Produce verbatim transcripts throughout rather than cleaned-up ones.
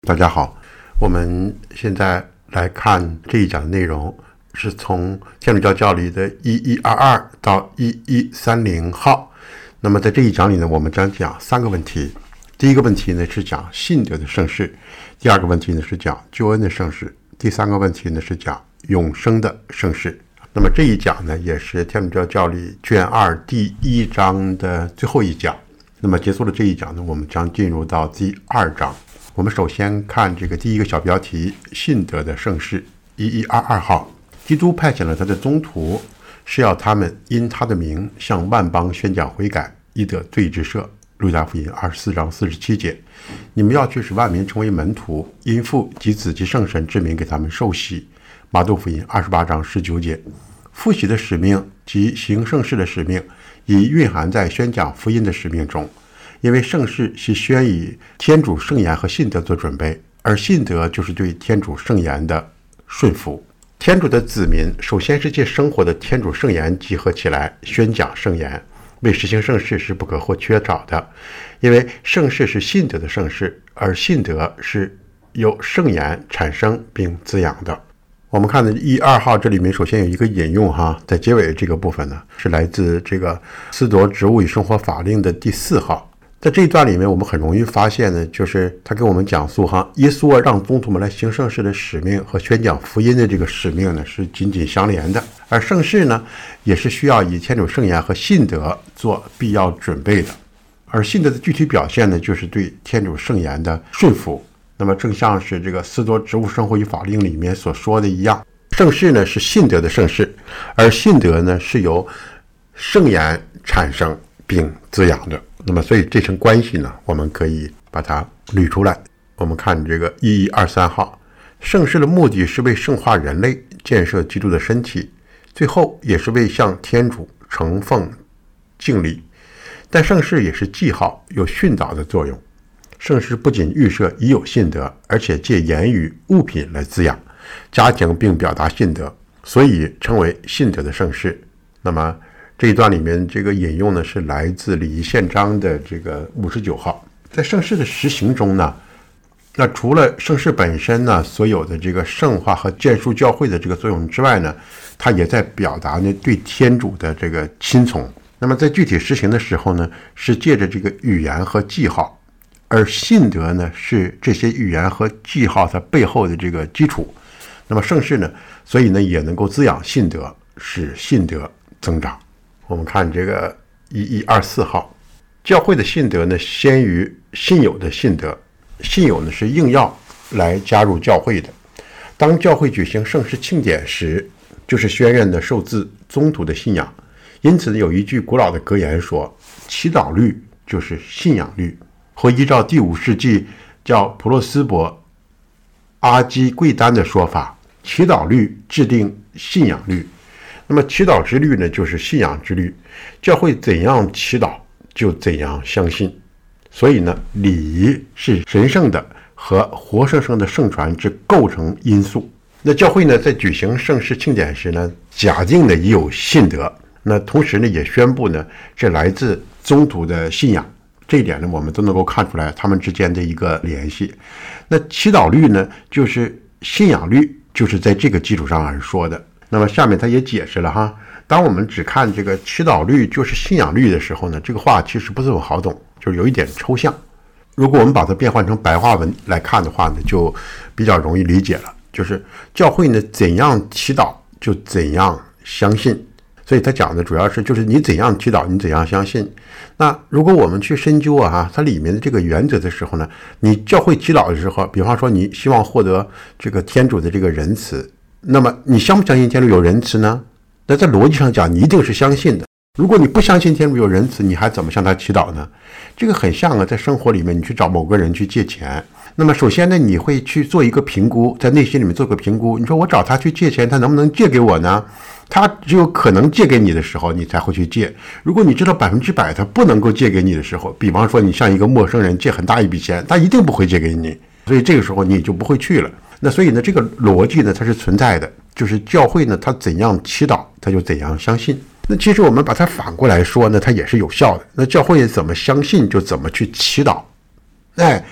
大家好，我们现在来看这一讲的内容，是从天主教教理的一一二二到一一三零号。那么在这一讲里呢，我们将讲三个问题。第一个问题呢是讲信德的盛世，第二个问题呢是讲救恩的盛世，第三个问题呢是讲永生的盛世。那么这一讲呢也是天主教教理卷二第一章的最后一讲。那么结束了这一讲呢，我们将进入到第二章。我们首先看这个第一个小标题，信德的盛世，一一二二号。基督派遣了他的宗徒，是要他们因他的名向万邦宣讲悔改，以得罪之赦。路加福音二十四章四十七节，你们要去使万民成为门徒，因父及子及圣神之名给他们受洗。马窦福音二十八章十九节，父洗的使命及行圣事的使命，已蕴含在宣讲福音的使命中。因为圣事是宣以天主圣言和信德做准备，而信德就是对天主圣言的顺服。天主的子民首先是借生活的天主圣言集合起来宣讲圣言，为实行圣事是不可或缺少的。因为圣事是信德的圣事，而信德是由圣言产生并滋养的。我们看的一二号这里面首先有一个引用哈，在结尾这个部分呢是来自这个司铎职务与生活法令的第四号。在这一段里面，我们很容易发现呢，就是他给我们讲述哈，耶稣啊让宗徒们来行圣事的使命和宣讲福音的这个使命呢是紧紧相连的，而圣事呢也是需要以天主圣言和信德做必要准备的。而信德的具体表现呢，就是对天主圣言的顺服。那么正像是这个司铎职务生活与法令里面所说的一样，圣事呢是信德的圣事，而信德呢是由圣言产生并滋养的。那么所以这层关系呢，我们可以把它捋出来。我们看这个一一二三号，圣事的目的是为圣化人类，建设基督的身体，最后也是为向天主承奉敬礼。但圣事也是记号，有训导的作用。圣事不仅预设已有信德，而且借言语物品来滋养加强并表达信德，所以称为信德的圣事。那么这一段里面这个引用呢是来自礼仪宪章的这个五十九号。在圣事的实行中呢，那除了圣事本身呢所有的这个圣化和建树教会的这个作用之外呢，它也在表达呢对天主的这个亲从。那么在具体实行的时候呢，是借着这个语言和记号，而信德呢是这些语言和记号它背后的这个基础。那么圣事呢，所以呢也能够滋养信德，使信德增长。我们看这个一一二四号，教会的信德呢先于信友的信德，信友呢是应要来加入教会的。当教会举行圣事庆典时，就是宣认的受自宗徒的信仰。因此有一句古老的格言说，祈祷律就是信仰律，或依照第五世纪叫普洛斯伯阿基贵丹的说法，祈祷律制定信仰律。那么祈祷之律呢，就是信仰之律。教会怎样祈祷，就怎样相信。所以呢，礼仪是神圣的和活生生的圣传之构成因素。那教会呢，在举行圣事庆典时呢，假定的已有信德，那同时呢，也宣布呢，这来自宗徒的信仰。这一点呢，我们都能够看出来他们之间的一个联系。那祈祷律呢，就是信仰律，就是在这个基础上而说的。那么下面他也解释了哈，当我们只看这个祈祷律就是信仰律的时候呢，这个话其实不是很好懂，就是有一点抽象。如果我们把它变换成白话文来看的话呢，就比较容易理解了。就是教会呢怎样祈祷就怎样相信，所以他讲的主要是就是你怎样祈祷你怎样相信。那如果我们去深究啊它里面的这个原则的时候呢，你教会祈祷的时候，比方说你希望获得这个天主的这个仁慈，那么你相不相信天主有仁慈呢？那在逻辑上讲，你一定是相信的。如果你不相信天主有仁慈，你还怎么向他祈祷呢？这个很像啊，在生活里面你去找某个人去借钱，那么首先呢，你会去做一个评估，在内心里面做个评估，你说我找他去借钱，他能不能借给我呢？他只有可能借给你的时候，你才会去借。如果你知道百分之百他不能够借给你的时候，比方说你向一个陌生人借很大一笔钱，他一定不会借给你，所以这个时候你就不会去了。那所以呢，这个逻辑呢它是存在的，就是教会呢它怎样祈祷，它就怎样相信。那其实我们把它反过来说呢，它也是有效的。那教会怎么相信就怎么去祈祷。哎，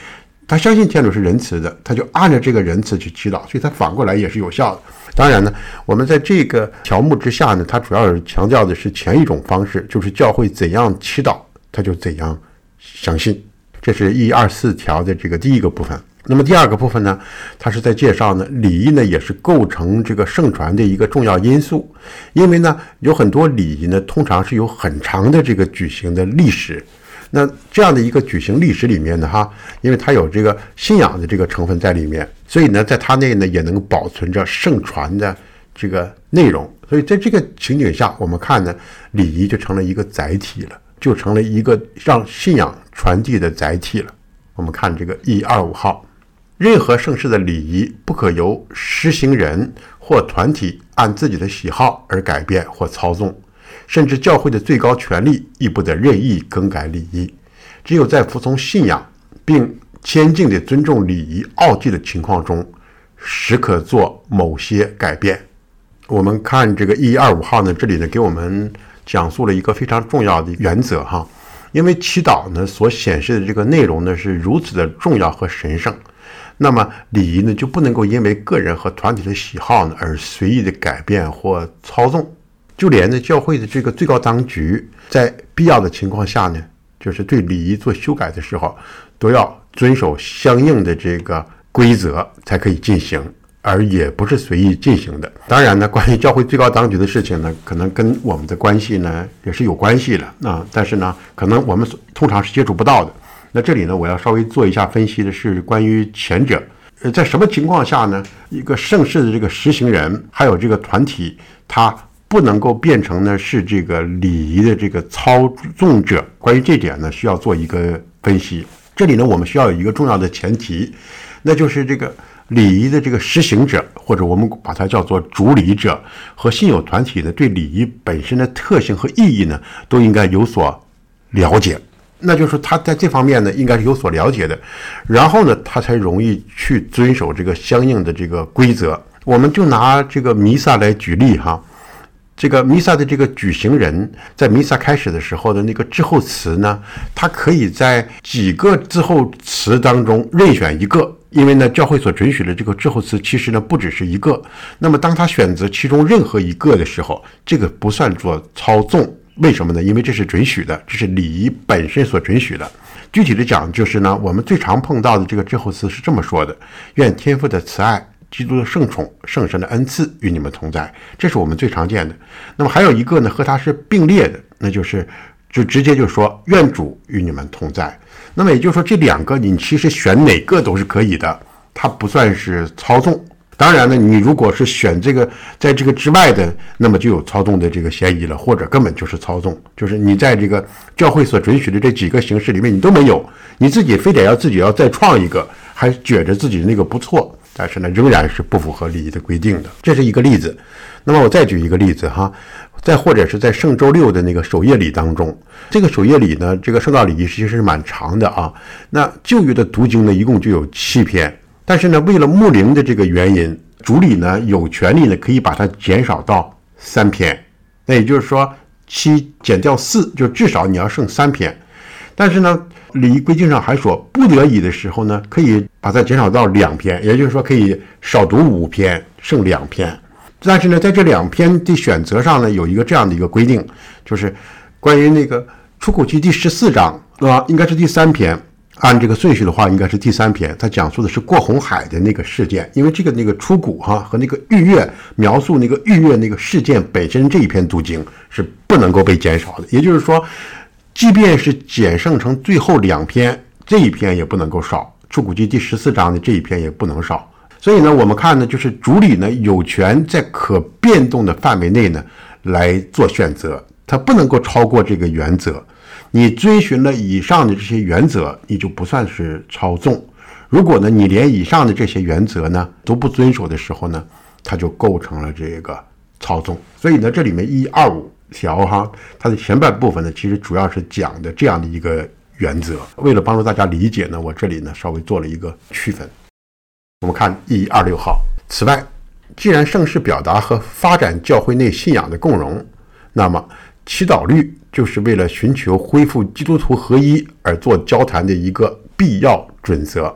他相信天主是仁慈的，他就按照这个仁慈去祈祷，所以他反过来也是有效的。当然呢，我们在这个条目之下呢，他主要是强调的是前一种方式，就是教会怎样祈祷，他就怎样相信。这是一二四条的这个第一个部分。那么第二个部分呢，它是在介绍呢，礼仪呢也是构成这个圣传的一个重要因素。因为呢，有很多礼仪呢，通常是有很长的这个举行的历史。那这样的一个举行历史里面呢，哈，因为它有这个信仰的这个成分在里面，所以呢，在它内呢也能保存着圣传的这个内容。所以在这个情景下，我们看呢，礼仪就成了一个载体了，就成了一个让信仰传递的载体了。我们看这个一二五号。任何圣事的礼仪不可由施行人或团体按自己的喜好而改变或操纵，甚至教会的最高权力亦不得任意更改礼仪。只有在服从信仰并坚定地尊重礼仪奥迹的情况中，时可做某些改变。我们看这个一二五号呢，这里呢给我们讲述了一个非常重要的原则哈，因为祈祷呢所显示的这个内容呢是如此的重要和神圣。那么礼仪呢就不能够因为个人和团体的喜好呢而随意的改变或操纵。就连呢教会的这个最高当局在必要的情况下呢，就是对礼仪做修改的时候，都要遵守相应的这个规则才可以进行，而也不是随意进行的。当然呢，关于教会最高当局的事情呢，可能跟我们的关系呢也是有关系的啊，但是呢可能我们通常是接触不到的。那这里呢，我要稍微做一下分析的是关于前者，呃，在什么情况下呢，一个圣事的这个实行人还有这个团体，它不能够变成呢是这个礼仪的这个操纵者？关于这点呢，需要做一个分析。这里呢，我们需要有一个重要的前提，那就是这个礼仪的这个实行者，或者我们把它叫做主礼者，和信友团体呢，对礼仪本身的特性和意义呢，都应该有所了解。那就是他在这方面呢应该是有所了解的，然后呢他才容易去遵守这个相应的这个规则。我们就拿这个弥撒来举例哈，这个弥撒的这个举行人在弥撒开始的时候的那个致候词呢，他可以在几个致候词当中任选一个，因为呢教会所准许的这个致候词其实呢不只是一个。那么当他选择其中任何一个的时候，这个不算作操纵。为什么呢？因为这是准许的，这是礼仪本身所准许的。具体的讲就是呢，我们最常碰到的这个致候词是这么说的：愿天父的慈爱、基督的圣宠、圣神的恩赐与你们同在。这是我们最常见的。那么还有一个呢和它是并列的，那就是就直接就说愿主与你们同在。那么也就是说这两个你其实选哪个都是可以的，它不算是操纵。当然呢，你如果是选这个在这个之外的，那么就有操纵的这个嫌疑了，或者根本就是操纵，就是你在这个教会所准许的这几个形式里面你都没有，你自己非得要自己要再创一个，还觉着自己那个不错，但是呢仍然是不符合礼仪的规定的。这是一个例子。那么我再举一个例子哈，再或者是在圣周六的那个守夜礼当中，这个守夜礼呢，这个圣道礼仪其实是蛮长的啊。那旧约的读经呢一共就有七篇。但是呢，为了牧灵的这个原因，主礼呢有权利呢可以把它减少到三篇，那也就是说七减掉四，就至少你要剩三篇。但是呢，礼仪规定上还说，不得已的时候呢，可以把它减少到两篇，也就是说可以少读五篇，剩两篇。但是呢，在这两篇的选择上呢，有一个这样的一个规定，就是关于那个出谷记第十四章啊，应该是第三篇。按这个顺序的话，应该是第三篇，它讲述的是过红海的那个事件。因为这个那个出谷哈和那个逾越描述那个逾越那个事件本身，这一篇读经是不能够被减少的。也就是说，即便是减剩成最后两篇，这一篇也不能够少。出谷记第十四章的这一篇也不能少。所以呢，我们看呢，就是主礼呢有权在可变动的范围内呢来做选择，它不能够超过这个原则。你遵循了以上的这些原则，你就不算是操纵。如果呢，你连以上的这些原则呢都不遵守的时候呢，它就构成了这个操纵。所以呢，这里面一二五条哈，它的前半部分呢，其实主要是讲的这样的一个原则。为了帮助大家理解呢，我这里呢稍微做了一个区分。我们看一二六号。此外，既然圣事表达和发展教会内信仰的共融，那么祈祷律就是为了寻求恢复基督徒合一而做交谈的一个必要准则。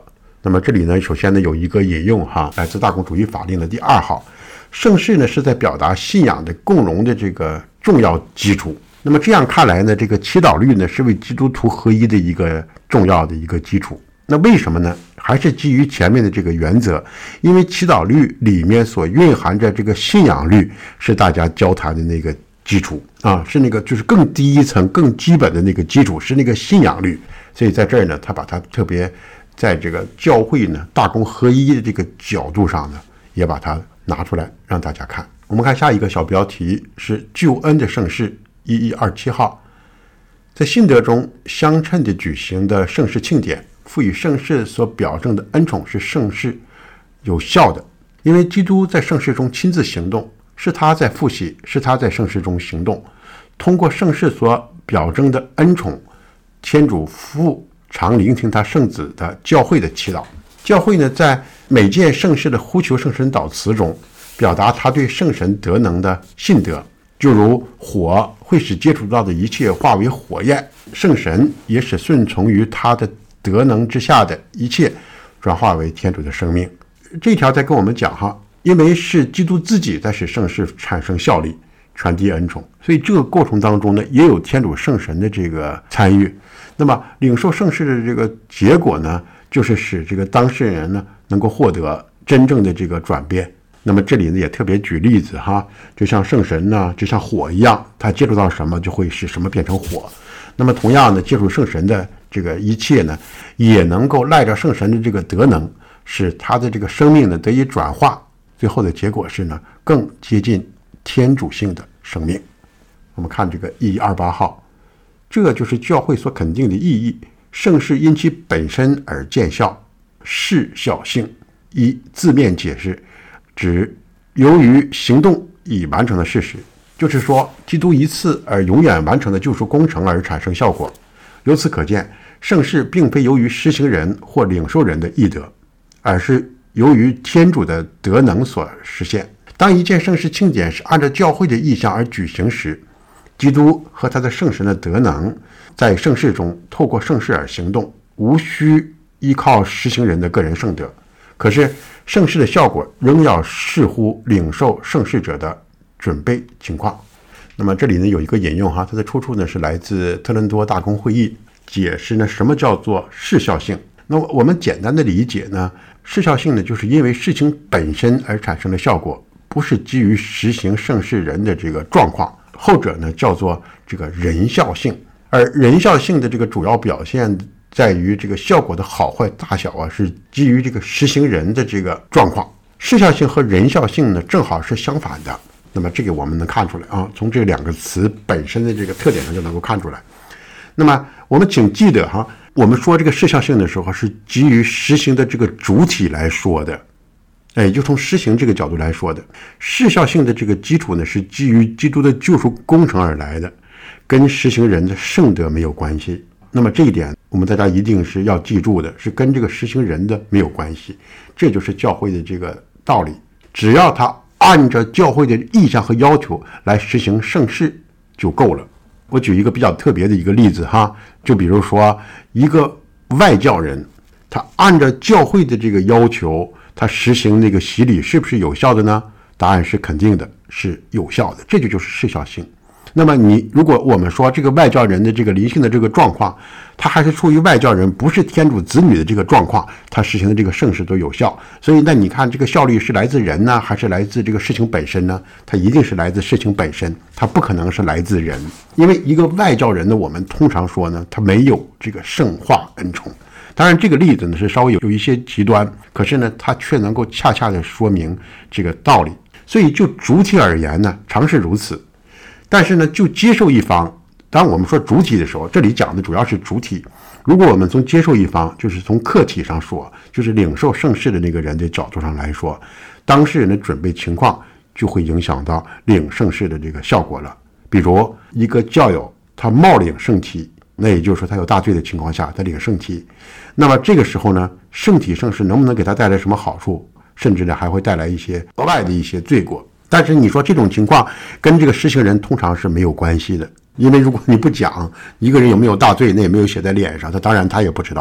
那么这里呢，首先呢有一个引用哈，来自大公主义法令的第二号，圣事呢是在表达信仰的共融的这个重要基础。那么这样看来呢，这个祈祷律呢是为基督徒合一的一个重要的一个基础。那为什么呢？还是基于前面的这个原则，因为祈祷律里面所蕴含着这个信仰律是大家交谈的那个基础啊，是那个就是更低一层更基本的那个基础，是那个信仰律。所以在这儿呢，他把它特别在这个教会呢大公合一的这个角度上呢，也把它拿出来让大家看。我们看下一个小标题是救恩的圣事一一二七号，在信德中相称的举行的圣事庆典，赋予圣事所表证的恩宠是圣事有效的，因为基督在圣事中亲自行动，是他在父系，是他在圣事中行动。通过圣事所表征的恩宠，天主父常聆听他圣子的教会的祈祷。教会呢，在每件圣事的呼求圣神祷词中，表达他对圣神德能的信德，就如火会使接触到的一切化为火焰，圣神也使顺从于他的德能之下的一切转化为天主的生命。这一条在跟我们讲哈，因为是基督自己在使圣事产生效力，传递恩宠，所以这个过程当中呢，也有天主圣神的这个参与。那么领受圣事的这个结果呢，就是使这个当事人呢能够获得真正的这个转变。那么这里呢也特别举例子哈，就像圣神呢，就像火一样，它接触到什么就会使什么变成火。那么同样的，接触圣神的这个一切呢，也能够赖着圣神的这个德能，使他的这个生命呢得以转化，最后的结果是呢更接近天主性的生命。我们看这个一一二八号，这就是教会所肯定的意义。圣事因其本身而见效，事效性。一字面解释，指由于行动已完成的事实，就是说基督一次而永远完成的救赎工程而产生效果。由此可见，圣事并非由于施行人或领受人的义德，而是由于天主的德能所实现。当一件圣事庆典是按照教会的意向而举行时，基督和他的圣神的德能在圣事中透过圣事而行动，无需依靠施行人的个人圣德。可是圣事的效果仍要视乎领受圣事者的准备情况。那么这里呢有一个引用哈，它的出处呢是来自特伦多大公会议，解释呢什么叫做事效性。那我们简单的理解呢，事效性呢就是因为事情本身而产生的效果，不是基于实行圣事人的这个状况。后者呢叫做这个人效性，而人效性的这个主要表现在于这个效果的好坏大小啊，是基于这个实行人的这个状况。事效性和人效性呢正好是相反的。那么这个我们能看出来啊，从这两个词本身的这个特点上就能够看出来。那么我们请记得哈，我们说这个事效性的时候是基于实行的这个主体来说的，哎，就从施行这个角度来说的。事效性的这个基础呢，是基于基督的救赎工程而来的，跟施行人的圣德没有关系。那么这一点我们大家一定是要记住的，是跟这个施行人的没有关系。这就是教会的这个道理，只要他按照教会的意向和要求来实行圣事就够了。我举一个比较特别的一个例子哈，就比如说一个外教人，他按照教会的这个要求，他实行那个洗礼是不是有效的呢？答案是肯定的，是有效的，这就就是事效性。那么你如果我们说这个外教人的这个灵性的这个状况，他还是处于外教人不是天主子女的这个状况，他实行的这个圣事都有效。所以那你看这个效率是来自人呢，还是来自这个事情本身呢？它一定是来自事情本身，它不可能是来自人。因为一个外教人呢，我们通常说呢，他没有这个圣化恩宠。当然这个例子呢是稍微有一些极端，可是呢它却能够恰恰的说明这个道理。所以就主体而言呢，常是如此。但是呢，就接受一方，当我们说主体的时候，这里讲的主要是主体。如果我们从接受一方，就是从客体上说，就是领受圣事的那个人的角度上来说，当事人的准备情况就会影响到领圣事的这个效果了。比如一个教友他冒领圣体，那也就是说他有大罪的情况下他领圣体，那么这个时候呢，圣体圣事能不能给他带来什么好处，甚至呢还会带来一些额外的一些罪过。但是你说这种情况跟这个施行人通常是没有关系的，因为如果你不讲一个人有没有大罪，那也没有写在脸上，他当然他也不知道。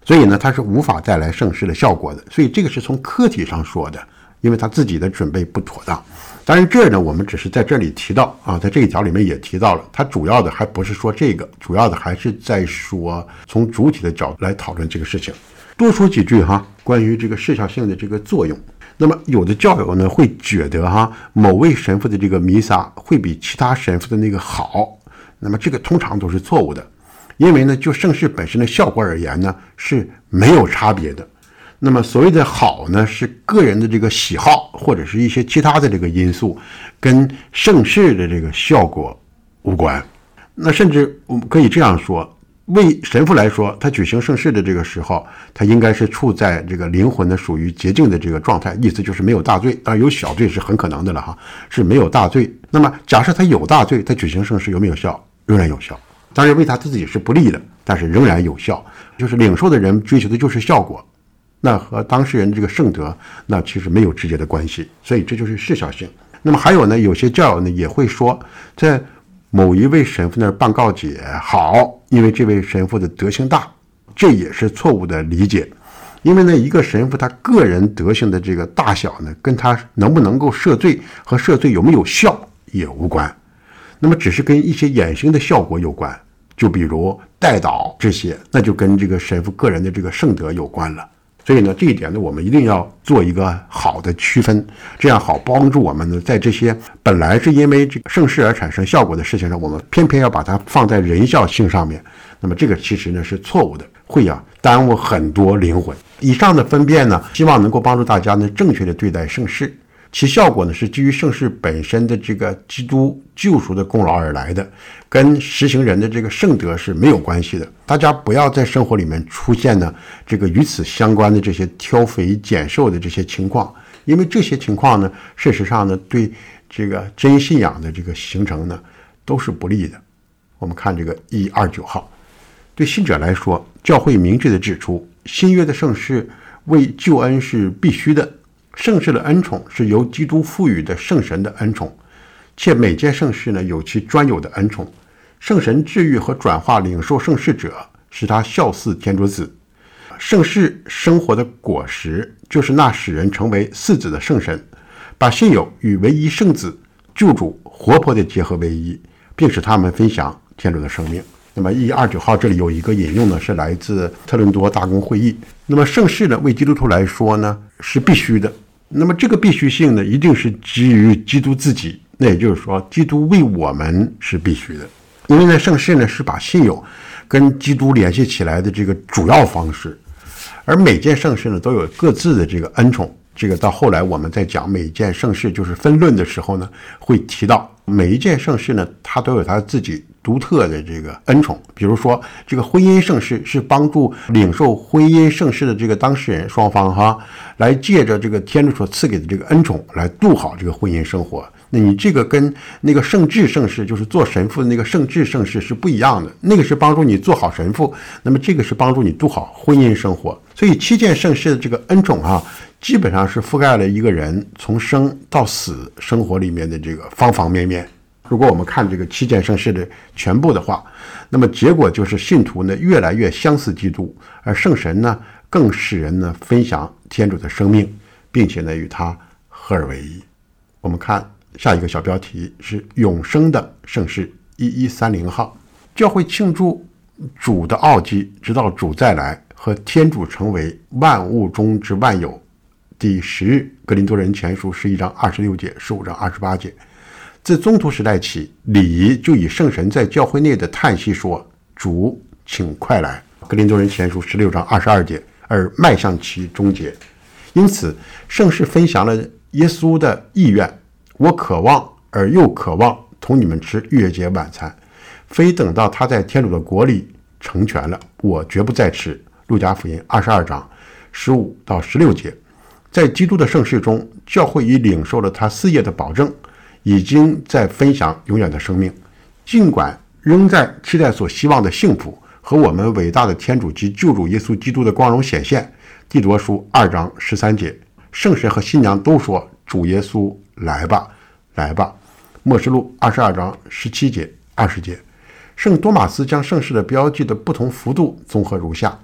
所以呢，它是无法带来圣事的效果的。所以这个是从科体上说的，因为他自己的准备不妥当。当然这儿呢，我们只是在这里提到啊，在这一条里面也提到了，它主要的还不是说这个，主要的还是在说从主体的角度来讨论这个事情。多说几句哈，关于这个时效性的这个作用。那么有的教友呢会觉得哈，某位神父的这个弥撒会比其他神父的那个好，那么这个通常都是错误的，因为呢，就圣事本身的效果而言呢，是没有差别的。那么所谓的好呢，是个人的这个喜好或者是一些其他的这个因素，跟圣事的这个效果无关。那甚至我们可以这样说，为神父来说，他举行圣事的这个时候，他应该是处在这个灵魂呢属于洁净的这个状态，意思就是没有大罪，当然有小罪是很可能的了哈，是没有大罪。那么假设他有大罪，他举行圣事有没有效？仍然有效。当然为他自己是不利的，但是仍然有效。就是领受的人追求的就是效果，那和当事人这个圣德那其实没有直接的关系，所以这就是时效性。那么还有呢，有些教友呢也会说，在某一位神父那儿办告解好，因为这位神父的德行大，这也是错误的理解。因为呢，一个神父他个人德行的这个大小呢，跟他能不能够赦罪和赦罪有没有效也无关，那么只是跟一些衍生的效果有关，就比如代祷这些，那就跟这个神父个人的这个圣德有关了。所以呢，这一点呢，我们一定要做一个好的区分，这样好帮助我们呢，在这些本来是因为这个圣事而产生效果的事情上，我们偏偏要把它放在人效性上面，那么这个其实呢是错误的，会啊耽误很多灵魂。以上的分辨呢，希望能够帮助大家呢正确的对待圣事，其效果呢是基于圣事本身的这个基督救赎的功劳而来的，跟实行人的这个圣德是没有关系的。大家不要在生活里面出现呢这个与此相关的这些挑肥拣瘦的这些情况，因为这些情况呢，事实上呢对这个真信仰的这个形成呢都是不利的。我们看这个一二九号，对信者来说，教会明确地指出，新约的圣事为救恩是必须的，圣事的恩宠是由基督赋予的圣神的恩宠，且每件圣事呢有其专有的恩宠。圣神治愈和转化领受圣事者，使他效似天主子。圣事生活的果实，就是那使人成为嗣子的圣神，把信友与唯一圣子救主活泼地结合为一，并使他们分享天主的生命。那么一二九号这里有一个引用呢，是来自特伦多大公会议。那么圣事呢，为基督徒来说呢是必须的。那么这个必须性呢，一定是基于基督自己，那也就是说，基督为我们是必须的。因为呢，圣事呢是把信友跟基督联系起来的这个主要方式，而每件圣事呢都有各自的这个恩宠。这个到后来我们在讲每件圣事就是分论的时候呢，会提到每一件圣事呢，它都有它自己独特的这个恩宠。比如说这个婚姻圣事是帮助领受婚姻圣事的这个当事人双方哈，来借着这个天主所赐给的这个恩宠来度好这个婚姻生活。那你这个跟那个圣治圣事，就是做神父的那个圣治圣事是不一样的，那个是帮助你做好神父，那么这个是帮助你度好婚姻生活。所以七件圣事的这个恩宠啊，基本上是覆盖了一个人从生到死生活里面的这个方方面面。如果我们看这个七件圣事的全部的话，那么结果就是信徒呢越来越相似基督，而圣神呢更使人呢分享天主的生命，并且呢与他合而为一。我们看下一个小标题是永生的圣事一一三零号，教会庆祝主的奥迹，直到主再来，和天主成为万物中之万有。第十日，格林多人前书十一章二十六节，十五章二十八节。自宗徒时代起，礼仪就以圣神在教会内的叹息说：“主，请快来。”格林多人前书十六章二十二节，而迈向其终结。因此，圣事分享了耶稣的意愿。我渴望而又渴望同你们吃逾越节晚餐，非等到他在天主的国里成全了，我绝不再吃。路加福音二十二章十五到十六节。在基督的圣事中，教会已领受了他嗣业的保证，已经在分享永远的生命，尽管仍在期待所希望的幸福和我们伟大的天主及救主耶稣基督的光荣显现。弟铎书二章十三节。圣神和新娘都说：“主耶稣，来吧，来吧。”默示录二十二章十七节、二十节。圣多马斯将圣事的标记的不同幅度综合如下：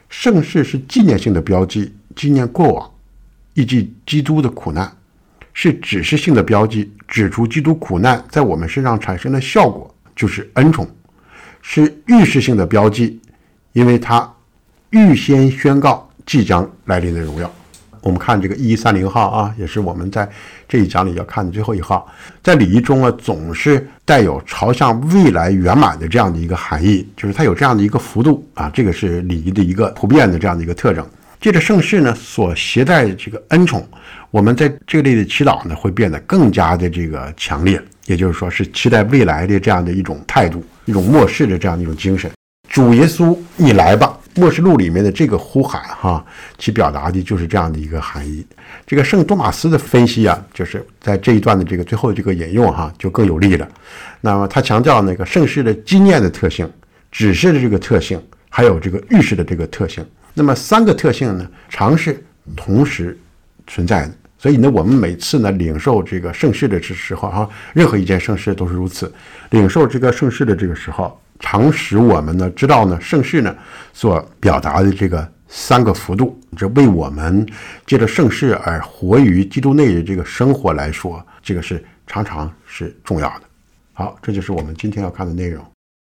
圣事是纪念性的标记，纪念过往，以及基督的苦难；是指示性的标记，指出基督苦难在我们身上产生的效果，就是恩宠；是预示性的标记，因为它预先宣告即将来临的荣耀。我们看这个一一三零号啊，也是我们在这一讲里要看的最后一号。在礼仪中啊，总是带有朝向未来圆满的这样的一个含义，就是它有这样的一个幅度啊，这个是礼仪的一个普遍的这样的一个特征。借着圣事呢所携带的这个恩宠，我们在这类的祈祷呢会变得更加的这个强烈，也就是说是期待未来的这样的一种态度，一种末世的这样的一种精神。主耶稣，你来吧！默示录里面的这个呼喊哈，其表达的就是这样的一个含义。这个圣多马斯的分析啊，就是在这一段的这个最后的这个引用哈，就更有力了。那么他强调那个圣事的纪念的特性、指示的这个特性，还有这个预示的这个特性。那么三个特性呢，常是同时存在的。所以呢，我们每次呢领受这个圣事的时候哈，任何一件圣事都是如此。领受这个圣事的这个时候，常使我们呢知道呢圣事呢所表达的这个三个幅度，这为我们借着圣事而活于基督内的这个生活来说，这个是常常是重要的。好，这就是我们今天要看的内容。